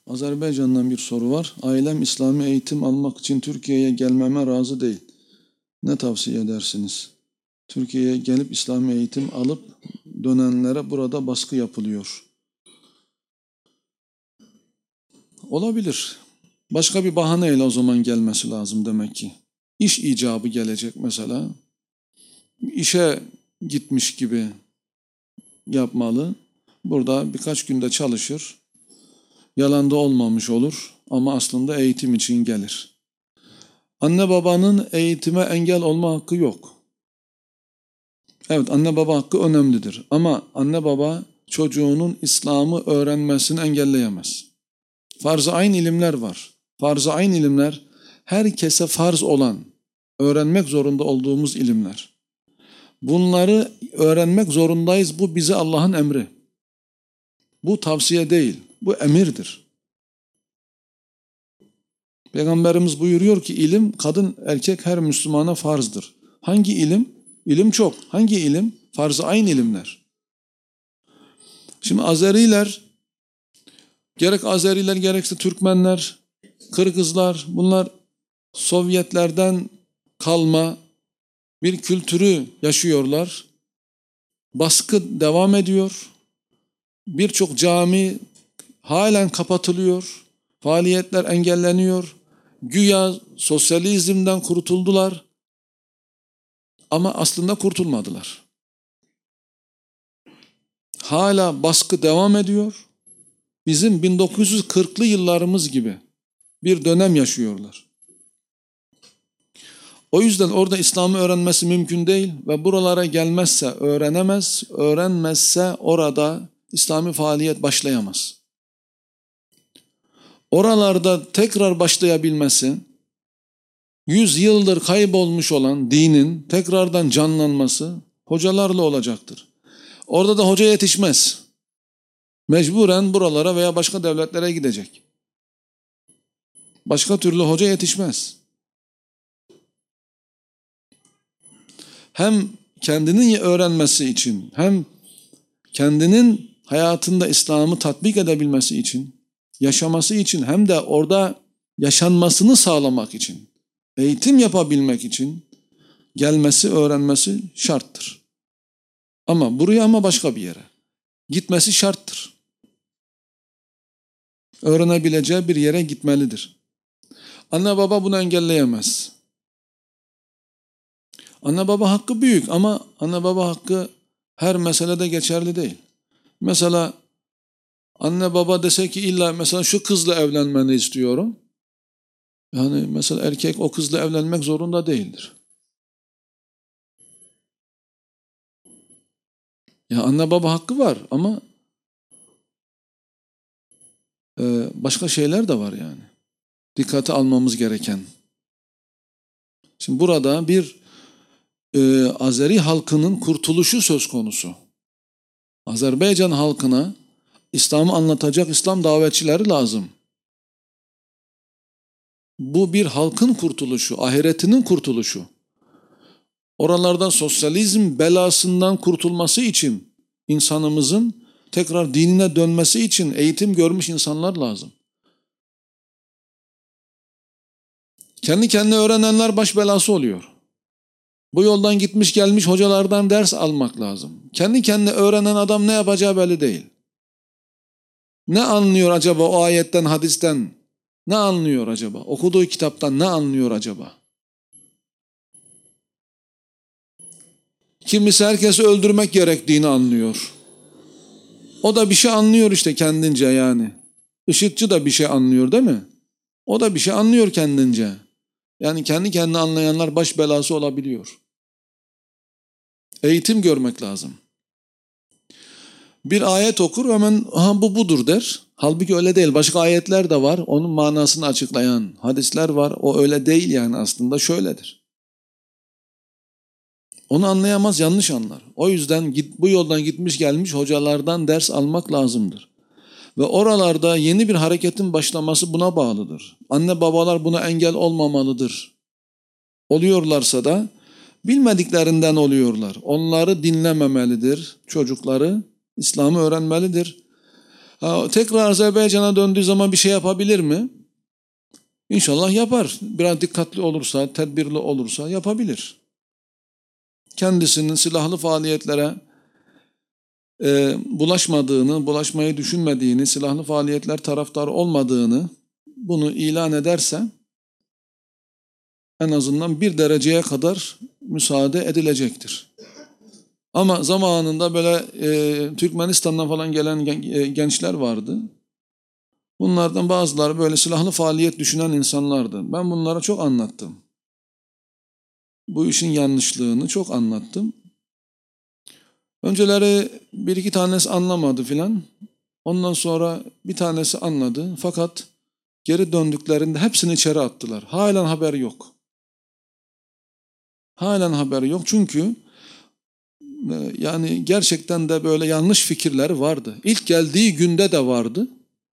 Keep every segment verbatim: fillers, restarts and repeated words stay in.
Azerbaycan'dan bir soru var. Ailem İslami eğitim almak için Türkiye'ye gelmeme razı değil. Ne tavsiye edersiniz? Türkiye'ye gelip İslami eğitim alıp dönenlere burada baskı yapılıyor. Olabilir. Başka bir bahaneyle o zaman gelmesi lazım demek ki. İş icabı gelecek mesela. İşe gitmiş gibi yapmalı. Burada birkaç günde çalışır. Yalanda olmamış olur ama aslında eğitim için gelir. Anne babanın eğitime engel olma hakkı yok. Evet, anne baba hakkı önemlidir ama anne baba çocuğunun İslam'ı öğrenmesini engelleyemez. Farz-ı ayn ilimler var. Farz-ı ayn ilimler herkese farz olan, öğrenmek zorunda olduğumuz ilimler. Bunları öğrenmek zorundayız. Bu bize Allah'ın emri. Bu tavsiye değil, bu emirdir. Peygamberimiz buyuruyor ki ilim kadın erkek her Müslümana farzdır. Hangi ilim? İlim çok. Hangi ilim? Farz-ı ayn ilimler. Şimdi Azeriler, gerek Azeriler gerekse Türkmenler, Kırgızlar, bunlar Sovyetlerden kalma bir kültürü yaşıyorlar. Baskı devam ediyor. Birçok cami halen kapatılıyor. Faaliyetler engelleniyor. Güya sosyalizmden kurtuldular. Ama aslında kurtulmadılar. Hala baskı devam ediyor. Bizim bin dokuz yüz kırklı yıllarımız gibi bir dönem yaşıyorlar. O yüzden orada İslam'ı öğrenmesi mümkün değil ve buralara gelmezse öğrenemez, öğrenmezse orada İslami faaliyet başlayamaz. Oralarda tekrar başlayabilmesi, yüz yıldır kaybolmuş olan dinin tekrardan canlanması hocalarla olacaktır. Orada da hoca yetişmez. Mecburen buralara veya başka devletlere gidecek. Başka türlü hoca yetişmez. Hem kendinin öğrenmesi için, hem kendinin hayatında İslam'ı tatbik edebilmesi için, yaşaması için, hem de orada yaşanmasını sağlamak için, eğitim yapabilmek için gelmesi, öğrenmesi şarttır. Ama buraya ama başka bir yere. Gitmesi şarttır. Öğrenebileceği bir yere gitmelidir. Anne baba bunu engelleyemez. Anne baba hakkı büyük ama anne baba hakkı her meselede geçerli değil. Mesela anne baba dese ki illa mesela şu kızla evlenmeni istiyorum. Yani mesela erkek o kızla evlenmek zorunda değildir. Ya anne baba hakkı var ama e, başka şeyler de var yani. Dikkate almamız gereken. Şimdi burada bir e, Azeri halkının kurtuluşu söz konusu. Azerbaycan halkına İslam'ı anlatacak İslam davetçileri lazım. Bu bir halkın kurtuluşu, ahiretinin kurtuluşu. Oralardan sosyalizm belasından kurtulması için insanımızın tekrar dinine dönmesi için eğitim görmüş insanlar lazım. Kendi kendine öğrenenler baş belası oluyor. Bu yoldan gitmiş gelmiş hocalardan ders almak lazım. Kendi kendine öğrenen adam ne yapacağı belli değil. Ne anlıyor acaba o ayetten, hadisten? Ne anlıyor acaba? Okuduğu kitaptan ne anlıyor acaba? Kimisi herkesi öldürmek gerektiğini anlıyor. O da bir şey anlıyor işte kendince yani. IŞİD'ci da bir şey anlıyor değil mi? O da bir şey anlıyor kendince. Yani kendi kendine anlayanlar baş belası olabiliyor. Eğitim görmek lazım. Bir ayet okur hemen aha bu budur der. Halbuki öyle değil. Başka ayetler de var. Onun manasını açıklayan hadisler var. O öyle değil yani aslında şöyledir. Onu anlayamaz, yanlış anlar. O yüzden git, bu yoldan gitmiş gelmiş hocalardan ders almak lazımdır. Ve oralarda yeni bir hareketin başlaması buna bağlıdır. Anne babalar buna engel olmamalıdır. Oluyorlarsa da bilmediklerinden oluyorlar. Onları dinlememelidir. Çocukları İslam'ı öğrenmelidir. Ha, tekrar Azerbaycan'a döndüğü zaman bir şey yapabilir mi? İnşallah yapar. Biraz dikkatli olursa, tedbirli olursa yapabilir. Kendisinin silahlı faaliyetlere e, bulaşmadığını, bulaşmayı düşünmediğini, silahlı faaliyetler taraftarı olmadığını bunu ilan ederse en azından bir dereceye kadar müsaade edilecektir. Ama zamanında böyle e, Türkmenistan'dan falan gelen gen, e, gençler vardı. Bunlardan bazıları böyle silahlı faaliyet düşünen insanlardı. Ben bunlara çok anlattım. Bu işin yanlışlığını çok anlattım. Önceleri bir iki tanesi anlamadı filan. Ondan sonra bir tanesi anladı. Fakat geri döndüklerinde hepsini içeri attılar. Halen haber yok. Halen haber yok çünkü yani gerçekten de böyle yanlış fikirler vardı. İlk geldiği günde de vardı.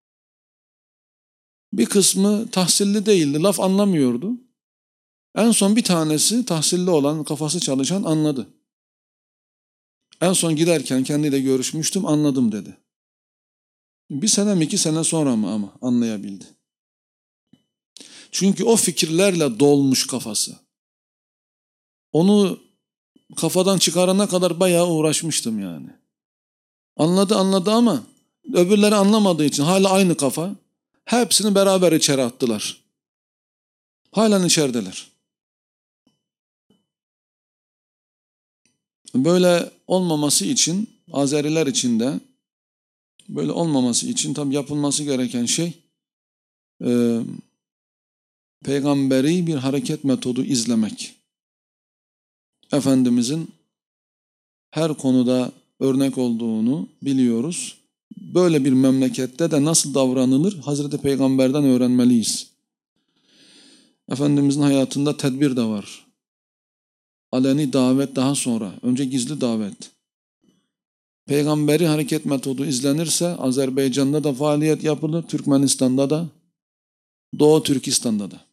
Bir kısmı tahsilli değildi, laf anlamıyordu. En son bir tanesi tahsilli olan, kafası çalışan anladı. En son giderken kendiyle görüşmüştüm, anladım dedi. Bir sene mi iki sene sonra mı ama anlayabildi. Çünkü o fikirlerle dolmuş kafası. Onu kafadan çıkarana kadar bayağı uğraşmıştım yani. Anladı anladı ama öbürleri anlamadığı için hala aynı kafa. Hepsini beraber içeri attılar. Halen içerideler. Böyle olmaması için Azeriler için de böyle olmaması için tabii yapılması gereken şey e, peygamberi bir hareket metodu izlemek. Efendimizin her konuda örnek olduğunu biliyoruz. Böyle bir memlekette de nasıl davranılır Hazreti Peygamber'den öğrenmeliyiz. Efendimizin hayatında tedbir de var. Aleni davet daha sonra, önce gizli davet. Peygamberi hareket metodu izlenirse Azerbaycan'da da faaliyet yapılır, Türkmenistan'da da, Doğu Türkistan'da da.